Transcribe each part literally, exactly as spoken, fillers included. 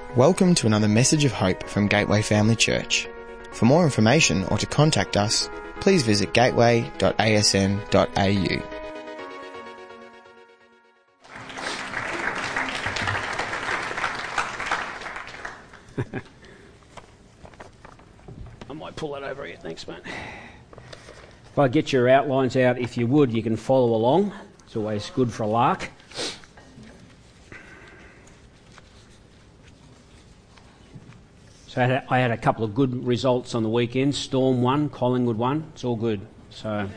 Welcome to another message of hope from Gateway Family Church. For more information or to contact us, please visit gateway dot a s n dot a u. I might pull that over here. Thanks, mate. If I get your outlines out, if you would, you can follow along. It's always good for a lark. So I had, a, I had a couple of good results on the weekend. Storm won, Collingwood won. It's all good. So,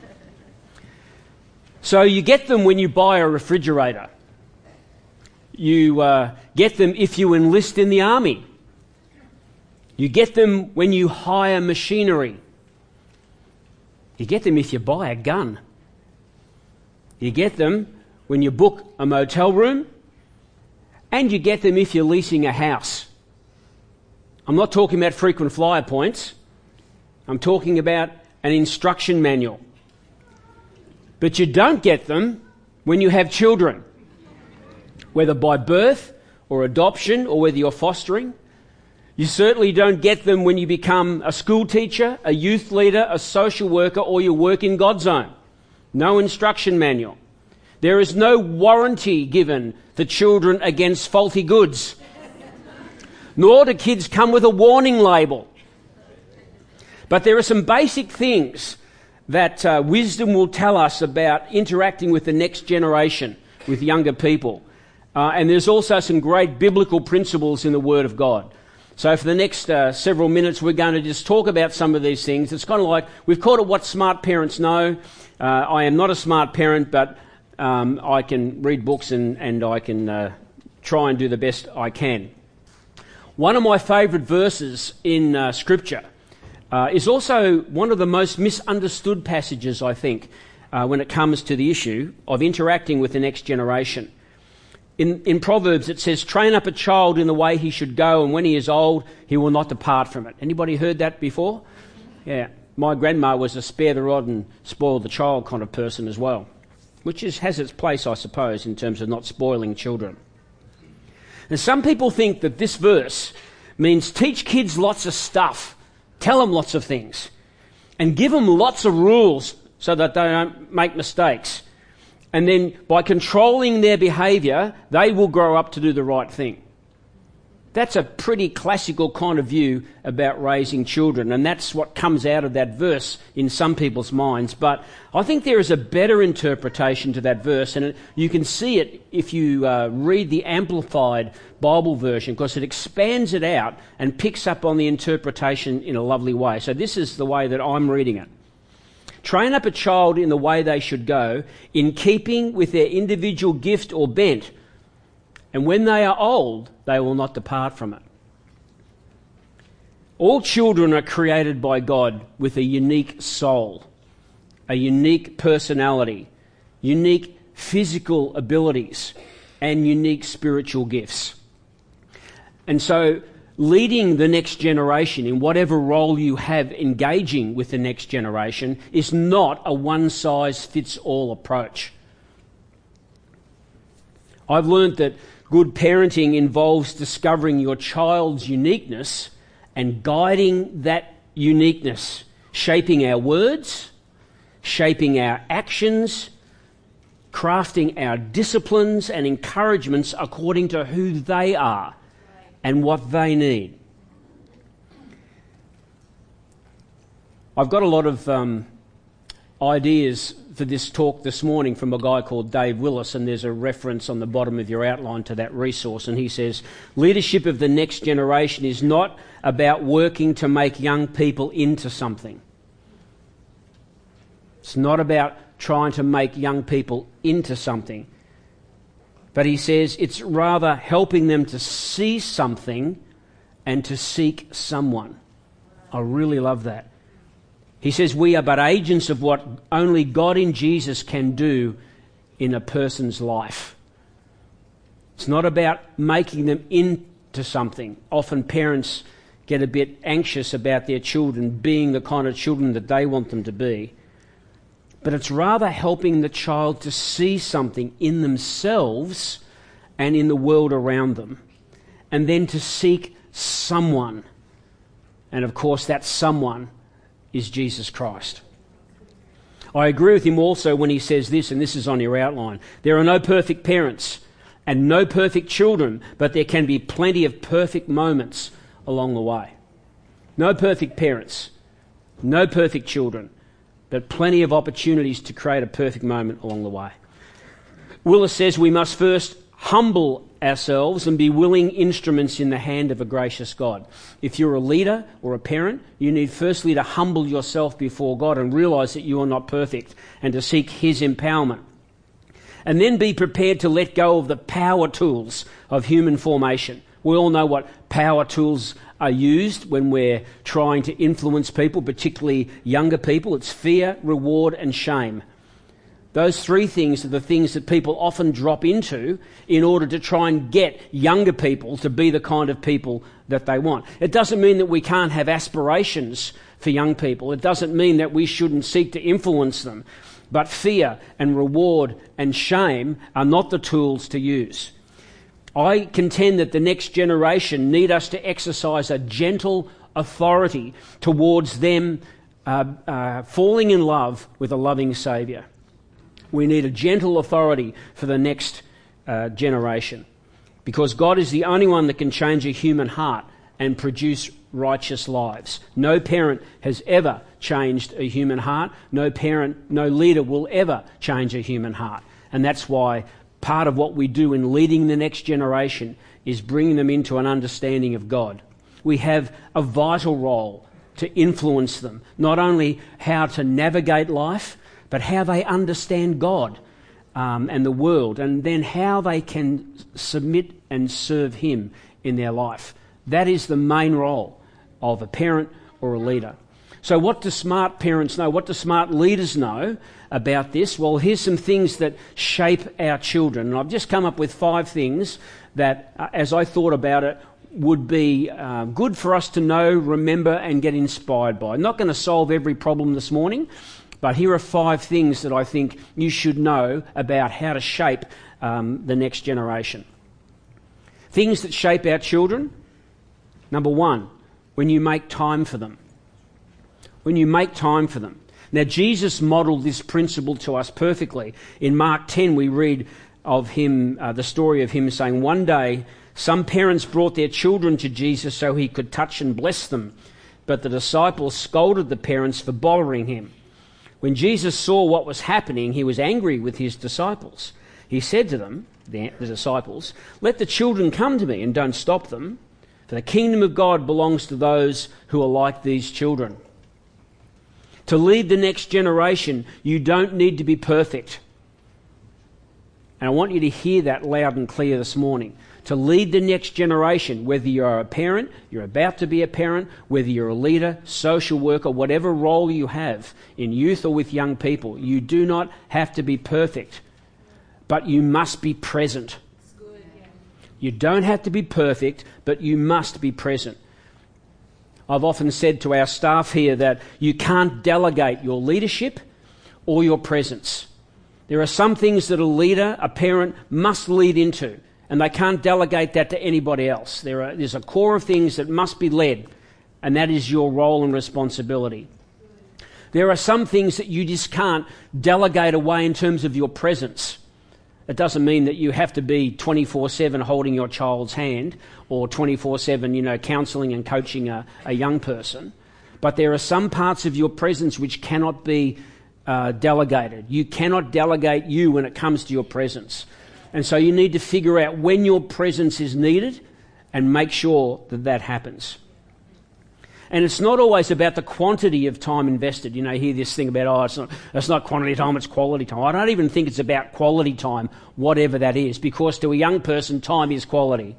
so you get them when you buy a refrigerator. You uh, get them if you enlist in the army. You get them when you hire machinery. You get them if you buy a gun. You get them when you book a motel room. And you get them if you're leasing a house. I'm not talking about frequent flyer points. I'm talking about an instruction manual. But you don't get them when you have children, whether by birth or adoption or whether you're fostering. You certainly don't get them when you become a school teacher, a youth leader, a social worker, or you work in God's Zone. No instruction manual. There is no warranty given to children against faulty goods. Nor do kids come with a warning label. But there are some basic things that uh, wisdom will tell us about interacting with the next generation, with younger people. Uh, and there's also some great biblical principles in the Word of God. So for the next uh, several minutes, we're going to just talk about some of these things. It's kind of like, we've called it What Smart Parents Know. Uh, I am not a smart parent, but um, I can read books and, and I can uh, try and do the best I can. One of my favourite verses in uh, Scripture uh, is also one of the most misunderstood passages, I think, uh, when it comes to the issue of interacting with the next generation. In, in Proverbs it says, "Train up a child in the way he should go, and when he is old, he will not depart from it." Anybody heard that before? Yeah. My grandma was a spare the rod and spoil the child kind of person as well, which is, has its place, I suppose, in terms of not spoiling children. And some people think that this verse means teach kids lots of stuff, tell them lots of things, and give them lots of rules so that they don't make mistakes. And then by controlling their behaviour, they will grow up to do the right thing. That's a pretty classical kind of view about raising children, and that's what comes out of that verse in some people's minds. But I think there is a better interpretation to that verse, and it, you can see it if you uh, read the Amplified Bible version, because it expands it out and picks up on the interpretation in a lovely way. So this is the way that I'm reading it. "Train up a child in the way they should go, in keeping with their individual gift or bent, and when they are old, they will not depart from it." All children are created by God with a unique soul, a unique personality, unique physical abilities, and unique spiritual gifts. And so leading the next generation in whatever role you have engaging with the next generation is not a one-size-fits-all approach. I've learned that good parenting involves discovering your child's uniqueness and guiding that uniqueness, shaping our words, shaping our actions, crafting our disciplines and encouragements according to who they are and what they need. I've got a lot of um, ideas for this talk this morning from a guy called Dave Willis, and there's a reference on the bottom of your outline to that resource, and he says, leadership of the next generation is not about working to make young people into something. It's not about trying to make young people into something. But he says it's rather helping them to see something and to seek someone. I really love that. He says we are but agents of what only God in Jesus can do in a person's life. It's not about making them into something. Often parents get a bit anxious about their children being the kind of children that they want them to be. But it's rather helping the child to see something in themselves and in the world around them, and then to seek someone. And of course, that someone is Jesus Christ. I agree with him also when he says this, and this is on your outline. There are no perfect parents and no perfect children, but there can be plenty of perfect moments along the way. No perfect parents, no perfect children, but plenty of opportunities to create a perfect moment along the way. Willis says we must first humble ourselves and be willing instruments in the hand of a gracious God. If you're a leader or a parent, you need firstly to humble yourself before God and realise that you are not perfect and to seek his empowerment. And then be prepared to let go of the power tools of human formation. We all know what power tools are used when we're trying to influence people, particularly younger people. It's fear, reward and shame. Those three things are the things that people often drop into in order to try and get younger people to be the kind of people that they want. It doesn't mean that we can't have aspirations for young people. It doesn't mean that we shouldn't seek to influence them. But fear and reward and shame are not the tools to use. I contend that the next generation need us to exercise a gentle authority towards them uh, uh, falling in love with a loving Saviour. We need a gentle authority for the next uh, generation, because God is the only one that can change a human heart and produce righteous lives. No parent has ever changed a human heart. No parent, no leader will ever change a human heart. And that's why part of what we do in leading the next generation is bringing them into an understanding of God. We have a vital role to influence them, not only how to navigate life, but how they understand God um, and the world, and then how they can submit and serve him in their life. That is the main role of a parent or a leader. So what do smart parents know? What do smart leaders know about this? Well, here's some things that shape our children. And I've just come up with five things that, uh, as I thought about it, would be uh, good for us to know, remember, and get inspired by. I'm not going to solve every problem this morning, but here are five things that I think you should know about how to shape um, the next generation. Things that shape our children. Number one, when you make time for them. When you make time for them. Now, Jesus modelled this principle to us perfectly. In Mark ten, we read of him, uh, the story of him saying, one day, some parents brought their children to Jesus so he could touch and bless them, but the disciples scolded the parents for bothering him. When Jesus saw what was happening, he was angry with his disciples. He said to them, the, the disciples, let the children come to me and don't stop them, for the kingdom of God belongs to those who are like these children. To lead the next generation, you don't need to be perfect. And I want you to hear that loud and clear this morning. To lead the next generation, whether you're a parent, you're about to be a parent, whether you're a leader, social worker, whatever role you have in youth or with young people, you do not have to be perfect, but you must be present. You don't have to be perfect, but you must be present. I've often said to our staff here that you can't delegate your leadership or your presence. There are some things that a leader, a parent, must lead into, and they can't delegate that to anybody else. There are, there's a core of things that must be led, and that is your role and responsibility. There are some things that you just can't delegate away in terms of your presence. It doesn't mean that you have to be twenty-four seven holding your child's hand or twenty-four seven, you know, counselling and coaching a, a young person. But there are some parts of your presence which cannot be uh, delegated. You cannot delegate you when it comes to your presence. And so you need to figure out when your presence is needed and make sure that that happens. And it's not always about the quantity of time invested. You know, you hear this thing about, oh, it's not, it's not quantity time, it's quality time. I don't even think it's about quality time, whatever that is, because to a young person, time is quality.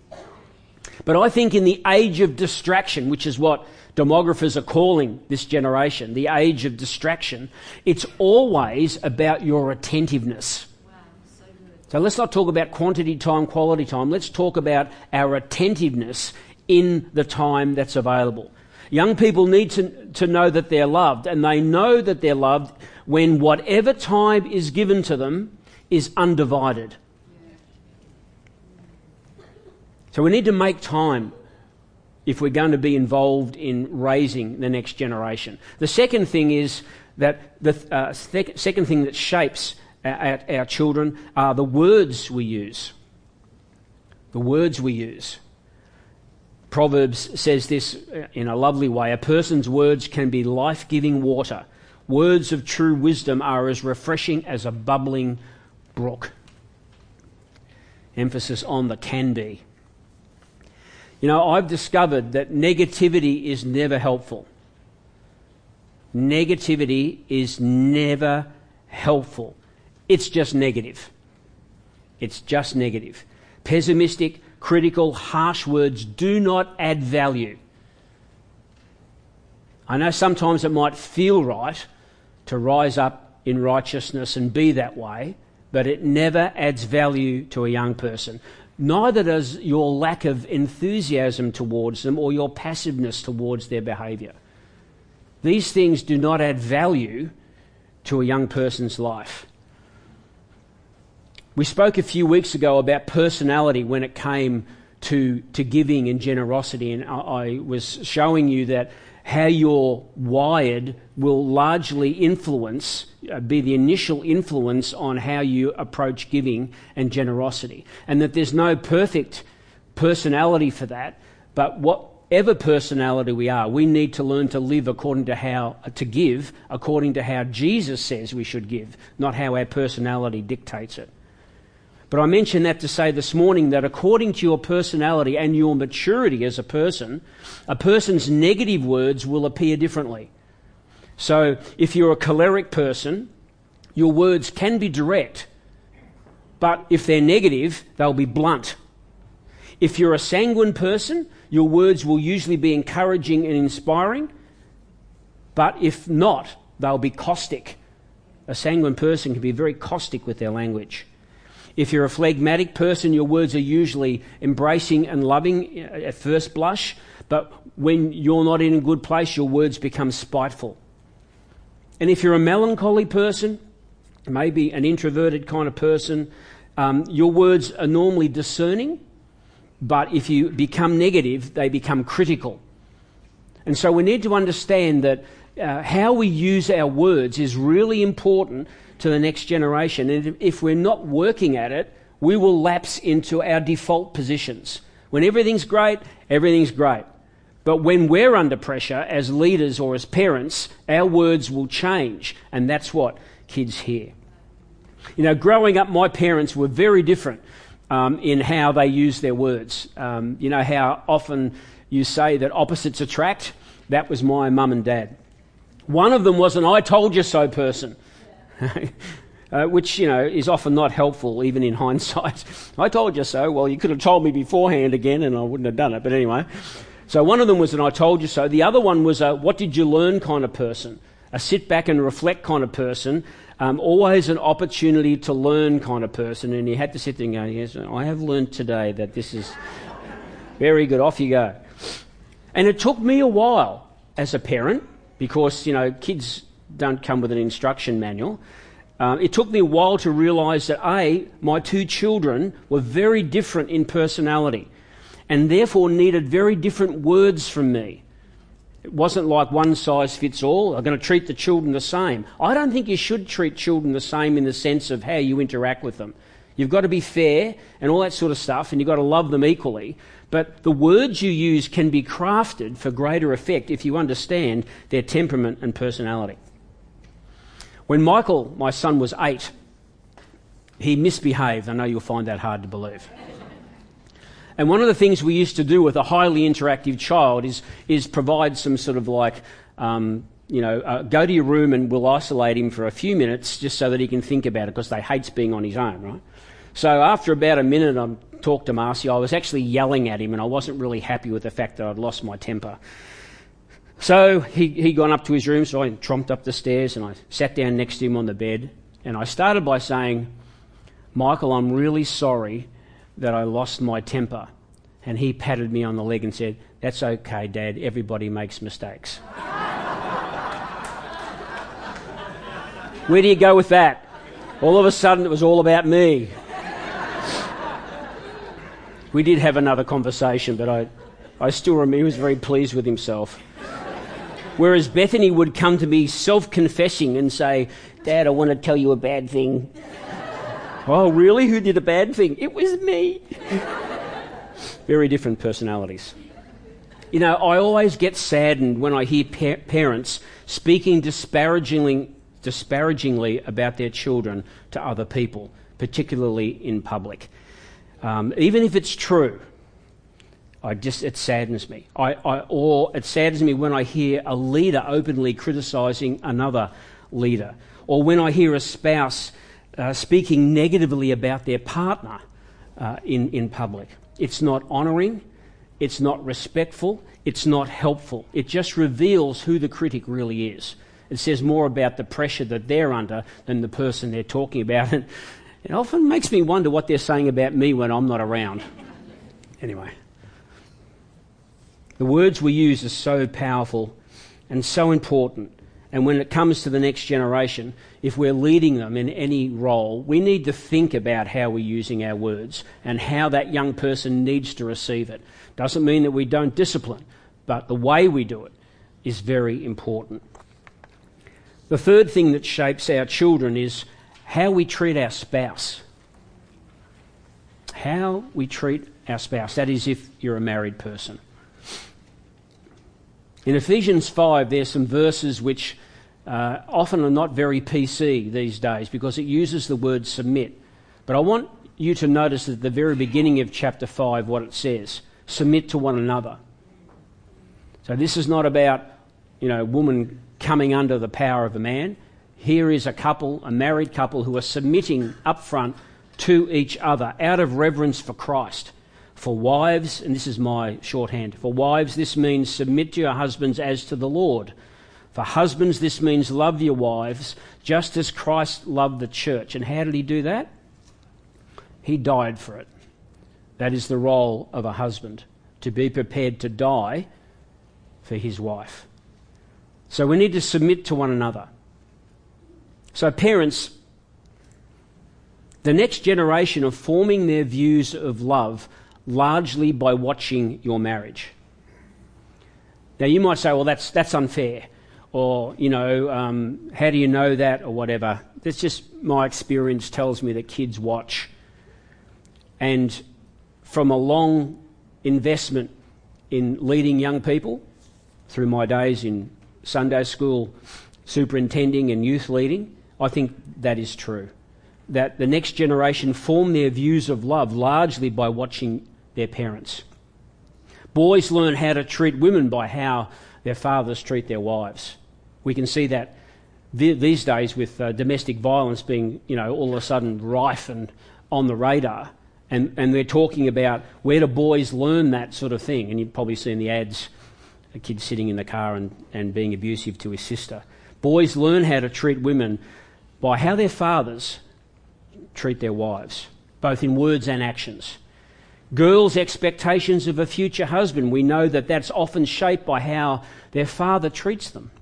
But I think in the age of distraction, which is what demographers are calling this generation, the age of distraction, it's always about your attentiveness. So let's not talk about quantity time, quality time. Let's talk about our attentiveness in the time that's available. Young people need to, to know that they're loved, and they know that they're loved when whatever time is given to them is undivided. So we need to make time if we're going to be involved in raising the next generation. The second thing is that the uh, sec- second thing that shapes our, our children are the words we use. The words we use. Proverbs says this in a lovely way: a person's words can be life-giving water. Words of true wisdom are as refreshing as a bubbling brook. Emphasis on the can be. You know, I've discovered that negativity is never helpful. Negativity is never helpful. It's just negative. It's just negative. Pessimistic, critical, harsh words do not add value. I know sometimes it might feel right to rise up in righteousness and be that way, but it never adds value to a young person. Neither does your lack of enthusiasm towards them or your passiveness towards their behaviour. These things do not add value to a young person's life. We spoke a few weeks ago about personality when it came to, to giving and generosity, and I, I was showing you that how you're wired will largely influence, uh, be the initial influence on how you approach giving and generosity. And that there's no perfect personality for that, but whatever personality we are, we need to learn to live according to how, uh, to give according to how Jesus says we should give, not how our personality dictates it. But I mention that to say this morning that according to your personality and your maturity as a person, a person's negative words will appear differently. So if you're a choleric person, your words can be direct, but if they're negative, they'll be blunt. If you're a sanguine person, your words will usually be encouraging and inspiring, but if not, they'll be caustic. A sanguine person can be very caustic with their language. If you're a phlegmatic person, your words are usually embracing and loving at first blush, but when you're not in a good place, your words become spiteful. And if you're a melancholy person, maybe an introverted kind of person, um, your words are normally discerning, but if you become negative, they become critical. And so we need to understand that uh, how we use our words is really important to the next generation. And if we're not working at it, we will lapse into our default positions. When everything's great, everything's great. But when we're under pressure as leaders or as parents, our words will change, and that's what kids hear. You know, growing up, my parents were very different um, in how they use their words. Um, you know how often you say that opposites attract? That was my mum and dad. One of them was an "I told you so" person. uh, which, you know, is often not helpful, even in hindsight. I told you so. Well, you could have told me beforehand again and I wouldn't have done it. But anyway, so one of them was an "I told you so." The other one was a "what did you learn" kind of person, a sit back and reflect kind of person, um, always an opportunity to learn kind of person. And you had to sit there and go, "Yes, I have learned today that this is very good. Off you go." And it took me a while as a parent, because, you know, kids don't come with an instruction manual. Um, it took me a while to realise that A, my two children were very different in personality and therefore needed very different words from me. It wasn't like one size fits all. I'm going to treat the children the same. I don't think you should treat children the same in the sense of how you interact with them. You've got to be fair and all that sort of stuff, and you've got to love them equally. But the words you use can be crafted for greater effect if you understand their temperament and personality. When Michael, my son, was eight, he misbehaved. I know you'll find that hard to believe. And one of the things we used to do with a highly interactive child is is provide some sort of like, um, you know, uh, go to your room and we'll isolate him for a few minutes just so that he can think about it, because they hates being on his own, right? So after about a minute, I talked to Marcy. I was actually yelling at him and I wasn't really happy with the fact that I'd lost my temper. So he he gone up to his room, so I tromped up the stairs and I sat down next to him on the bed, and I started by saying, "Michael, I'm really sorry that I lost my temper." And he patted me on the leg and said, "That's okay, Dad, everybody makes mistakes." Where do you go with that? All of a sudden it was all about me. We did have another conversation, but I, I still remember he was very pleased with himself. Whereas Bethany would come to me self-confessing and say, "Dad, I want to tell you a bad thing." "Oh, really? Who did a bad thing?" "It was me." Very different personalities. You know, I always get saddened when I hear pa- parents speaking disparagingly, disparagingly about their children to other people, particularly in public. Um, even if it's true, I just it saddens me. I, I, or it saddens me when I hear a leader openly criticising another leader, or when I hear a spouse uh, speaking negatively about their partner uh, in, in public. It's not honouring, it's not respectful, it's not helpful. It just reveals who the critic really is. It says more about the pressure that they're under than the person they're talking about. And it often makes me wonder what they're saying about me when I'm not around. Anyway. The words we use are so powerful and so important. And when it comes to the next generation, if we're leading them in any role, we need to think about how we're using our words and how that young person needs to receive it. Doesn't mean that we don't discipline, but the way we do it is very important. The third thing that shapes our children is how we treat our spouse. How we treat our spouse. That is, if you're a married person. In Ephesians five, there's some verses which uh, often are not very P C these days because it uses the word submit. But I want you to notice at the very beginning of chapter five what it says. Submit to one another. So this is not about, you know, woman coming under the power of a man. Here is a couple, a married couple, who are submitting up front to each other out of reverence for Christ. For wives, and this is my shorthand, for wives this means submit to your husbands as to the Lord. For husbands this means love your wives just as Christ loved the church. And how did he do that? He died for it. That is the role of a husband, to be prepared to die for his wife. So we need to submit to one another. So parents, the next generation are forming their views of love largely by watching your marriage. Now you might say, well, that's that's unfair, or, you know, um, how do you know that, or whatever. That's just my experience tells me that kids watch. And from a long investment in leading young people, through my days in Sunday school, superintending and youth leading, I think that is true. That the next generation form their views of love largely by watching their parents. Boys learn how to treat women by how their fathers treat their wives. We can see that th- these days with uh, domestic violence being, you know, all of a sudden rife and on the radar. And, and they're talking about where do boys learn that sort of thing. And you've probably seen the ads, a kid sitting in the car and, and being abusive to his sister. Boys learn how to treat women by how their fathers treat their wives, both in words and actions. Girls' expectations of a future husband, we know that that's often shaped by how their father treats them.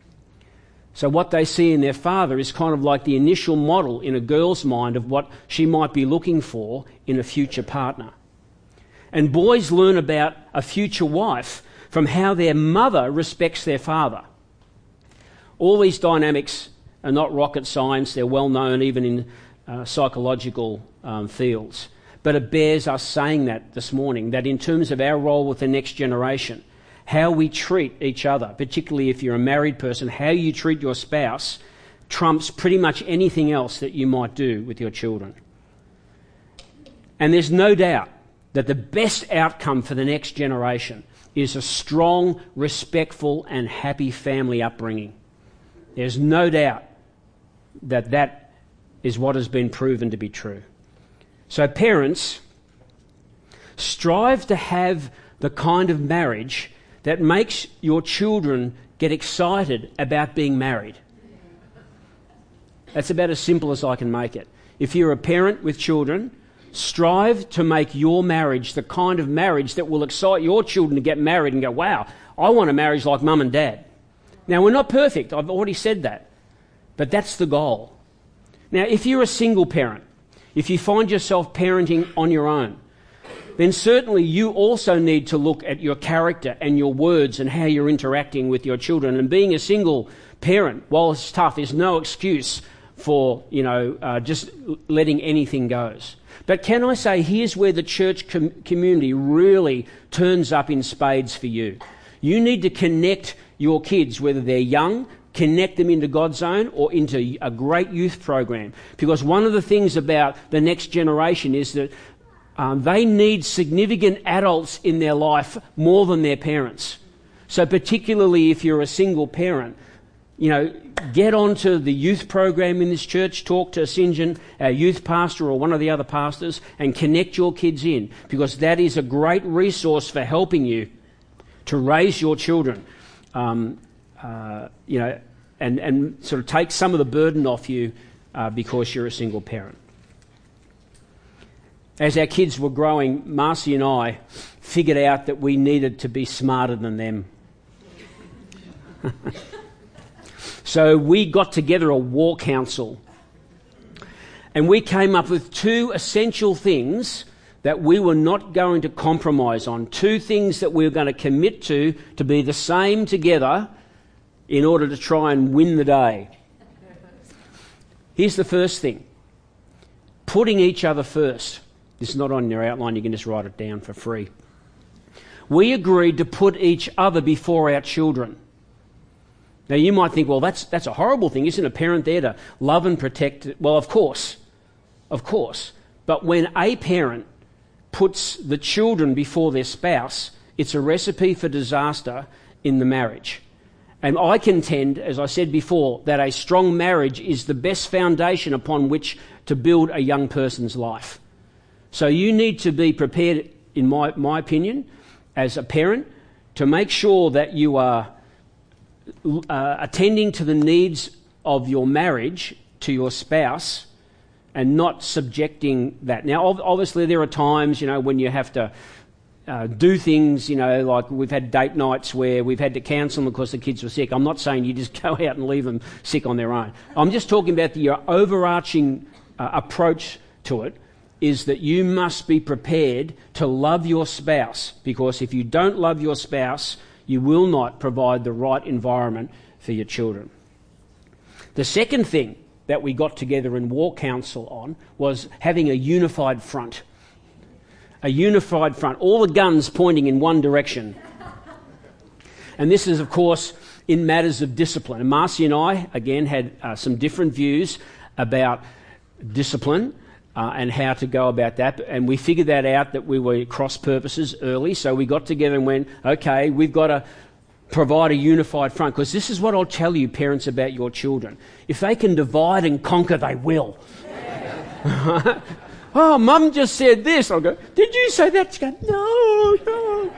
So what they see in their father is kind of like the initial model in a girl's mind of what she might be looking for in a future partner. And boys learn about a future wife from how their mother respects their father. All these dynamics are not rocket science. They're well known even in uh, psychological um, fields. But it bears us saying that this morning, that in terms of our role with the next generation, how we treat each other, particularly if you're a married person, how you treat your spouse trumps pretty much anything else that you might do with your children. And there's no doubt that the best outcome for the next generation is a strong, respectful and happy family upbringing. There's no doubt that that is what has been proven to be true. So parents, strive to have the kind of marriage that makes your children get excited about being married. That's about as simple as I can make it. If you're a parent with children, strive to make your marriage the kind of marriage that will excite your children to get married and go, wow, I want a marriage like mum and dad. Now, we're not perfect. I've already said that. But that's the goal. Now, if you're a single parent, if you find yourself parenting on your own, then certainly you also need to look at your character and your words and how you're interacting with your children. And being a single parent, while it's tough, is no excuse for, you know, uh, just letting anything go. But can I say, here's where the church com- community really turns up in spades for you. You need to connect your kids, whether they're young, connect them into God's Zone or into a great youth program. Because one of the things about the next generation is that um, they need significant adults in their life more than their parents. So particularly if you're a single parent, you know, get onto the youth program in this church, talk to St John, our youth pastor or one of the other pastors, and connect your kids in, because that is a great resource for helping you to raise your children, um, uh, you know, and, and sort of take some of the burden off you uh, because you're a single parent. As our kids were growing, Marcy and I figured out that we needed to be smarter than them. So we got together a war council, and we came up with two essential things that we were not going to compromise on, two things that we were going to commit to, to be the same together in order to try and win the day. Here's the first thing: putting each other first. This is not on your outline, you can just write it down for free. We agreed to put each other before our children. Now you might think, well, that's that's a horrible thing. Isn't a parent there to love and protect? Well, of course, of course. But when a parent puts the children before their spouse, it's a recipe for disaster in the marriage. And I contend, as I said before, that a strong marriage is the best foundation upon which to build a young person's life. So you need to be prepared, in my, my opinion, as a parent, to make sure that you are uh, attending to the needs of your marriage to your spouse and not subjecting that. Now, obviously, there are times, you know, when you have to uh, do things, you know, like we've had date nights where we've had to cancel them because the kids were sick. I'm not saying you just go out and leave them sick on their own. I'm just talking about the your overarching uh, approach to it is that you must be prepared to love your spouse, because if you don't love your spouse, you will not provide the right environment for your children. The second thing that we got together in War Council on was having a unified front. A unified front, all the guns pointing in one direction. And this is, of course, in matters of discipline. And Marcy and I, again, had uh, some different views about discipline uh, and how to go about that. And we figured that out, that we were cross purposes early. So we got together and went, okay, we've got to provide a unified front, because this is what I'll tell you, parents, about your children. If they can divide and conquer, they will. Oh, Mum just said this. I'll go, did you say that? She go, no, no.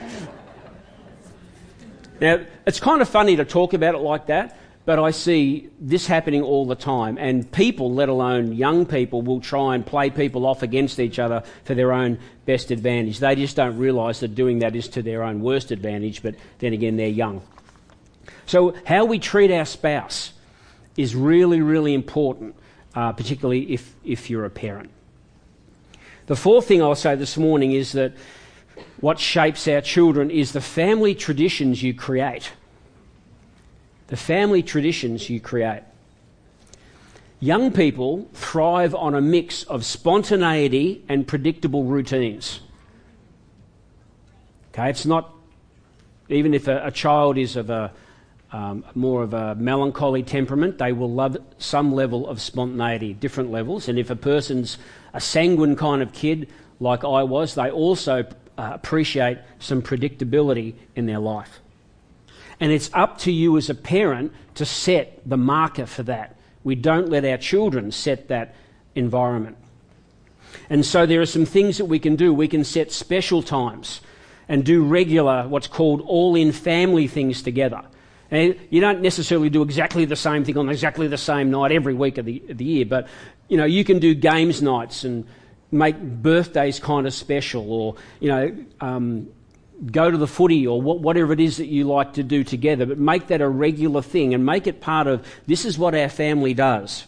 Now, it's kind of funny to talk about it like that, but I see this happening all the time. And people, let alone young people, will try and play people off against each other for their own best advantage. They just don't realise that doing that is to their own worst advantage, but then again, they're young. So how we treat our spouse is really, really important, uh, particularly if, if you're a parent. The fourth thing I'll say this morning is that what shapes our children is the family traditions you create. The family traditions you create. Young people thrive on a mix of spontaneity and predictable routines. Okay, it's not, even if a, a child is of a um, more of a melancholy temperament, they will love some level of spontaneity, different levels. And if a person's a sanguine kind of kid, like I was, they also uh, appreciate some predictability in their life. And it's up to you as a parent to set the marker for that. We don't let our children set that environment. And so there are some things that we can do. We can set special times and do regular, what's called all-in family things together. And you don't necessarily do exactly the same thing on exactly the same night every week of the, of the year, but you know, you can do games nights and make birthdays kind of special, or you know, um, go to the footy, or wh- whatever it is that you like to do together, but make that a regular thing and make it part of, this is what our family does.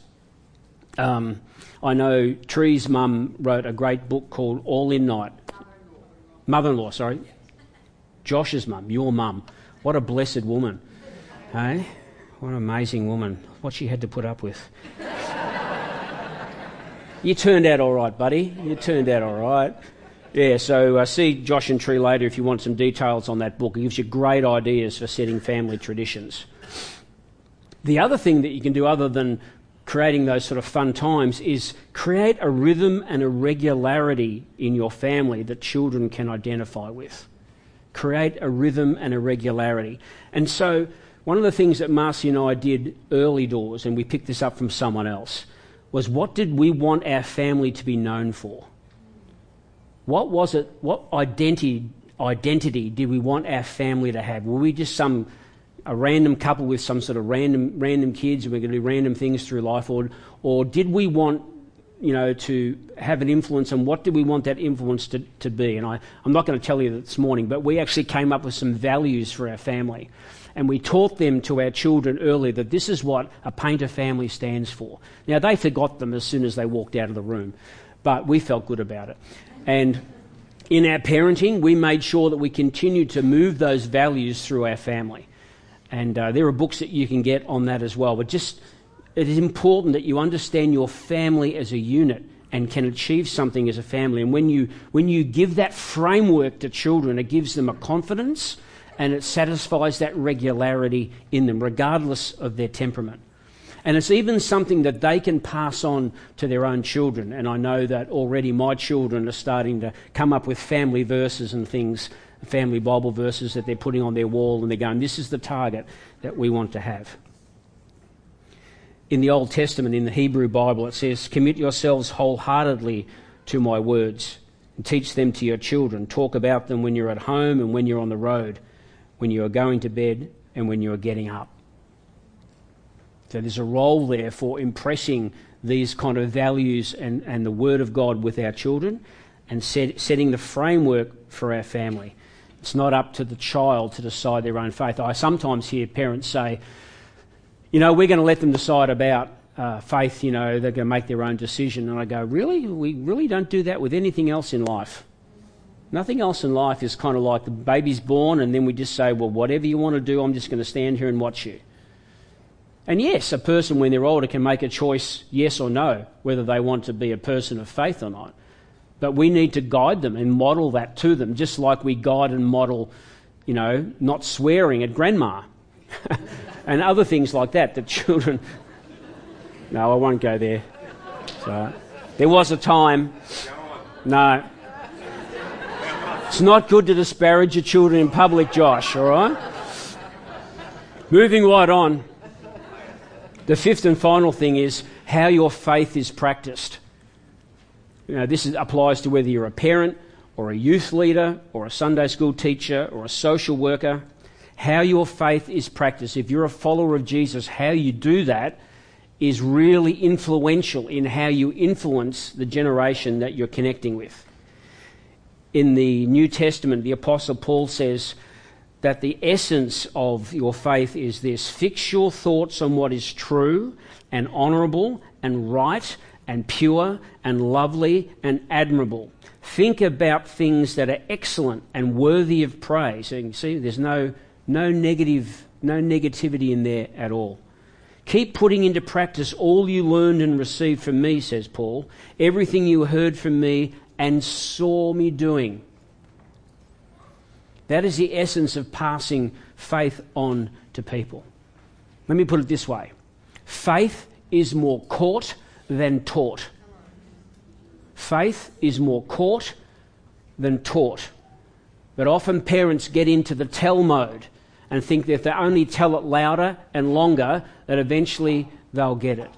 Um, I know Tree's mum wrote a great book called All In Night. Mother-in-law, sorry. Josh's mum, your mum. What a blessed woman. Hey? What an amazing woman. What she had to put up with. You turned out all right, buddy. You turned out all right. Yeah, so uh, see Josh and Tree later if you want some details on that book. It gives you great ideas for setting family traditions. The other thing that you can do other than creating those sort of fun times is create a rhythm and a regularity in your family that children can identify with. Create a rhythm and a regularity. And so one of the things that Marcy and I did early doors, and we picked this up from someone else, was what did we want our family to be known for? What was it, what identity identity did we want our family to have? Were we just some a random couple with some sort of random random kids and we're going to do random things through life, or or did we want, you know, to have an influence, and what did we want that influence to, to be? And I, I'm not going to tell you this morning, but we actually came up with some values for our family. And we taught them to our children early that this is what a Painter family stands for. Now, they forgot them as soon as they walked out of the room, but we felt good about it. And in our parenting, we made sure that we continued to move those values through our family. And uh, there are books that you can get on that as well. But just, it is important that you understand your family as a unit and can achieve something as a family. And when you when you give that framework to children, it gives them a confidence and it satisfies that regularity in them, regardless of their temperament. And it's even something that they can pass on to their own children. And I know that already my children are starting to come up with family verses and things, family Bible verses that they're putting on their wall, and they're going, this is the target that we want to have. In the Old Testament, in the Hebrew Bible, it says, commit yourselves wholeheartedly to my words and teach them to your children. Talk about them when you're at home and when you're on the road, when you are going to bed and when you are getting up. So there's a role there for impressing these kind of values and, and the Word of God with our children and set, setting the framework for our family. It's not up to the child to decide their own faith. I sometimes hear parents say, you know, we're going to let them decide about uh, faith, you know, they're going to make their own decision. And I go, really? We really don't do that with anything else in life. Nothing else in life is kind of like the baby's born and then we just say, well, whatever you want to do, I'm just going to stand here and watch you. And yes, a person when they're older can make a choice, yes or no, whether they want to be a person of faith or not. But we need to guide them and model that to them, just like we guide and model, you know, not swearing at grandma and other things like that, that children... No, I won't go there. So, there was a time... No. It's not good to disparage your children in public, Josh, all right? Moving right on. The fifth and final thing is how your faith is practiced. You know, this is, applies to whether you're a parent or a youth leader or a Sunday school teacher or a social worker. How your faith is practiced. If you're a follower of Jesus, how you do that is really influential in how you influence the generation that you're connecting with. In the New Testament, the Apostle Paul says that the essence of your faith is this: fix your thoughts on what is true and honourable and right and pure and lovely and admirable. Think about things that are excellent and worthy of praise. So you can see there's no, no negative, no negativity in there at all. Keep putting into practice all you learned and received from me, says Paul, everything you heard from me and saw me doing. That is the essence of passing faith on to people. Let me put it this way. Faith is more caught than taught. Faith is more caught than taught. But often parents get into the tell mode and think that if they only tell it louder and longer, that eventually they'll get it.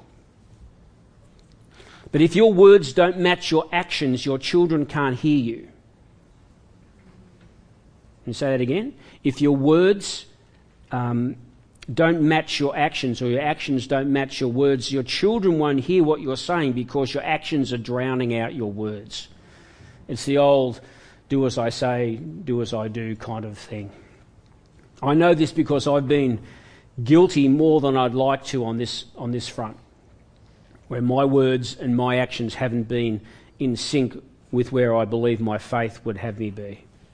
But if your words don't match your actions, your children can't hear you. Can you say that again? If your words um, don't match your actions, or your actions don't match your words, your children won't hear what you're saying because your actions are drowning out your words. It's the old do as I say, do as I do kind of thing. I know this because I've been guilty more than I'd like to on this on this front, where my words and my actions haven't been in sync with where I believe my faith would have me be.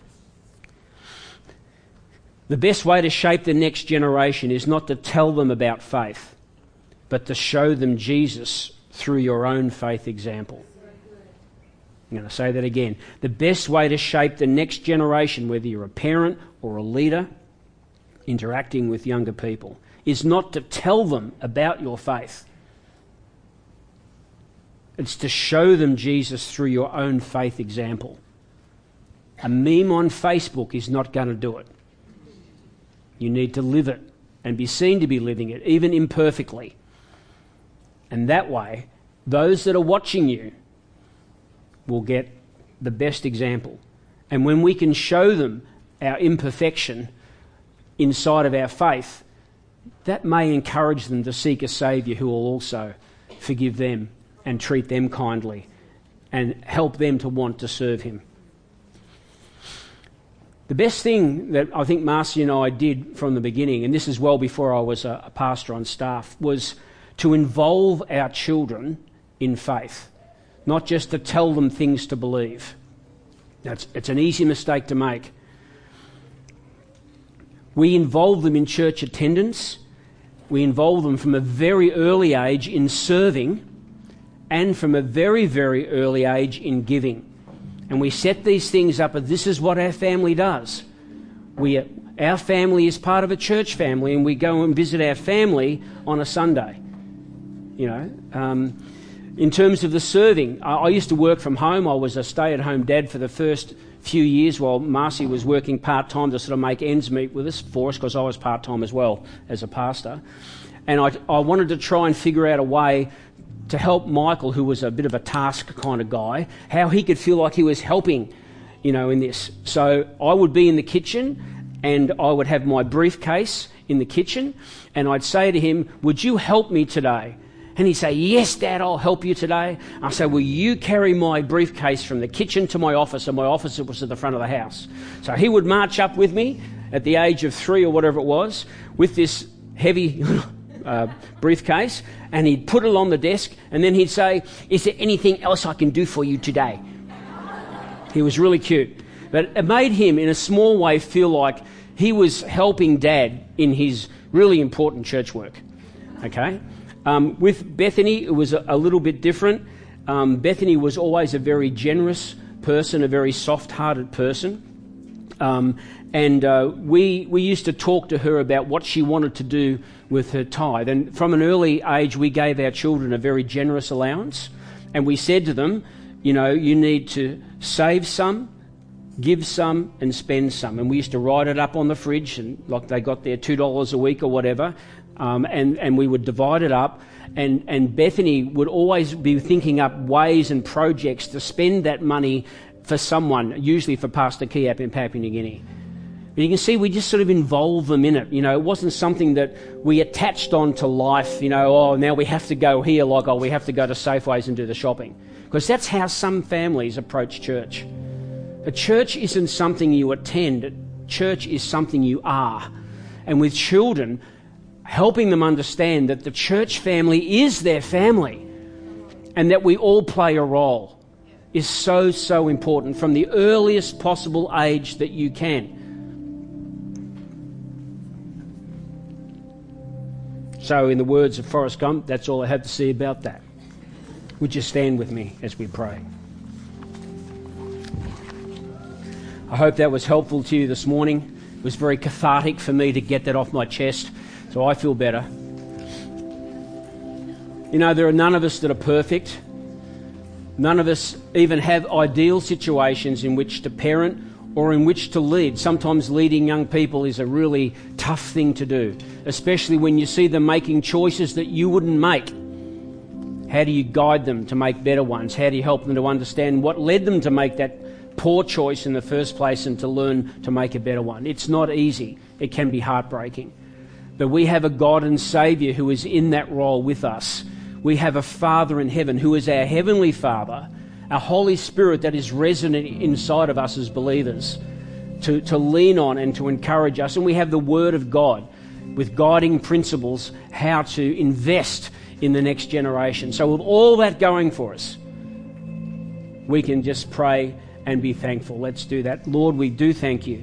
The best way to shape the next generation is not to tell them about faith, but to show them Jesus through your own faith example. I'm going to say that again. The best way to shape the next generation, whether you're a parent or a leader interacting with younger people, is not to tell them about your faith. It's to show them Jesus through your own faith example. A meme on Facebook is not going to do it. You need to live it and be seen to be living it, even imperfectly. And that way, those that are watching you will get the best example. And when we can show them our imperfection inside of our faith, that may encourage them to seek a Saviour who will also forgive them and treat them kindly and help them to want to serve him. The best thing that I think Marcy and I did from the beginning, and this is well before I was a, a pastor on staff, was to involve our children in faith, not just to tell them things to believe. That's, it's an easy mistake to make. We involve them in church attendance. We involve them from a very early age in serving, and from a very, very early age in giving. And we set these things up, and this is what our family does. We, our family is part of a church family, and we go and visit our family on a Sunday. You know, um, in terms of the serving, I, I used to work from home. I was a stay-at-home dad for the first few years while Marcy was working part-time to sort of make ends meet with us for us, because I was part-time as well as a pastor. And I, I wanted to try and figure out a way to help Michael, who was a bit of a task kind of guy, how he could feel like he was helping, you know, in this. So I would be in the kitchen, and I would have my briefcase in the kitchen, and I'd say to him, "Would you help me today?" And he'd say, "Yes, Dad, I'll help you today." I say, "Will you carry my briefcase from the kitchen to my office?" And my office was at the front of the house. So he would march up with me at the age of three or whatever it was, with this heavy uh, briefcase, and he'd put it on the desk, and then he'd say, "Is there anything else I can do for you today?" He was really cute. But it made him, in a small way, feel like he was helping Dad in his really important church work. Okay? Um, with Bethany, it was a, a little bit different. Um, Bethany was always a very generous person, a very soft-hearted person. Um, and uh, we we used to talk to her about what she wanted to do with her tithe. And from an early age, we gave our children a very generous allowance. And we said to them, you know, you need to save some, give some, and spend some. And we used to write it up on the fridge, and like they got their two dollars a week or whatever. Um, and, and we would divide it up, and, and Bethany would always be thinking up ways and projects to spend that money for someone, usually for Pastor Kiap in Papua New Guinea. But you can see we just sort of involved them in it. You know, it wasn't something that we attached on to life, you know, oh, now we have to go here, like, oh, we have to go to Safeways and do the shopping. Because that's how some families approach church. A church isn't something you attend. A church is something you are. And with children, helping them understand that the church family is their family and that we all play a role is so, so important from the earliest possible age that you can. So in the words of Forrest Gump, that's all I have to say about that. Would you stand with me as we pray? I hope that was helpful to you this morning. It was very cathartic for me to get that off my chest. So I feel better. You know, there are none of us that are perfect. None of us even have ideal situations in which to parent or in which to lead. Sometimes leading young people is a really tough thing to do, especially when you see them making choices that you wouldn't make. How do you guide them to make better ones? How do you help them to understand what led them to make that poor choice in the first place and to learn to make a better one? It's not easy. It can be heartbreaking. But we have a God and Saviour who is in that role with us. We have a Father in heaven who is our Heavenly Father, a Holy Spirit that is resident inside of us as believers to, to lean on and to encourage us. And we have the Word of God with guiding principles how to invest in the next generation. So with all that going for us, we can just pray and be thankful. Let's do that. Lord, we do thank you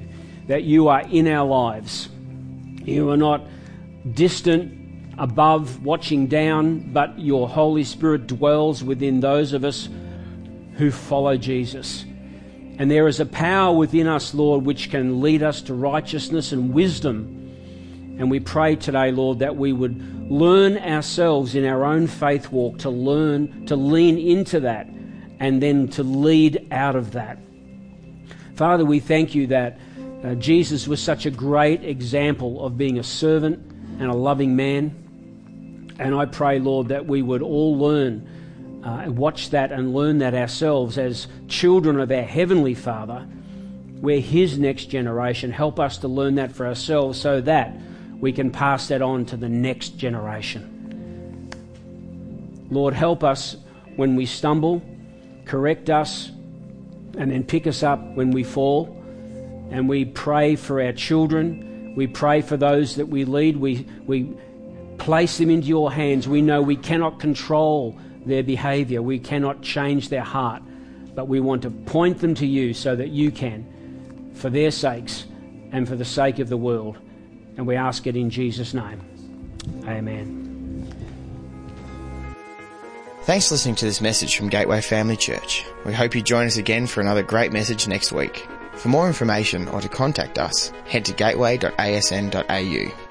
that you are in our lives. You are not distant, above, watching down, but your Holy Spirit dwells within those of us who follow Jesus. And there is a power within us, Lord, which can lead us to righteousness and wisdom. And we pray today, Lord, that we would learn ourselves in our own faith walk to learn, to lean into that, and then to lead out of that. Father, we thank you that uh, Jesus was such a great example of being a servant and a loving man. And I pray, Lord, that we would all learn uh, and watch that and learn that ourselves as children of our Heavenly Father. We're His next generation. Help us to learn that for ourselves so that we can pass that on to the next generation. Lord, help us when we stumble, correct us, and then pick us up when we fall. And we pray for our children. We pray for those that we lead. We we place them into your hands. We know we cannot control their behaviour. We cannot change their heart. But we want to point them to you so that you can, for their sakes and for the sake of the world. And we ask it in Jesus' name. Amen. Thanks for listening to this message from Gateway Family Church. We hope you join us again for another great message next week. For more information or to contact us, head to gateway dot a s n dot a u.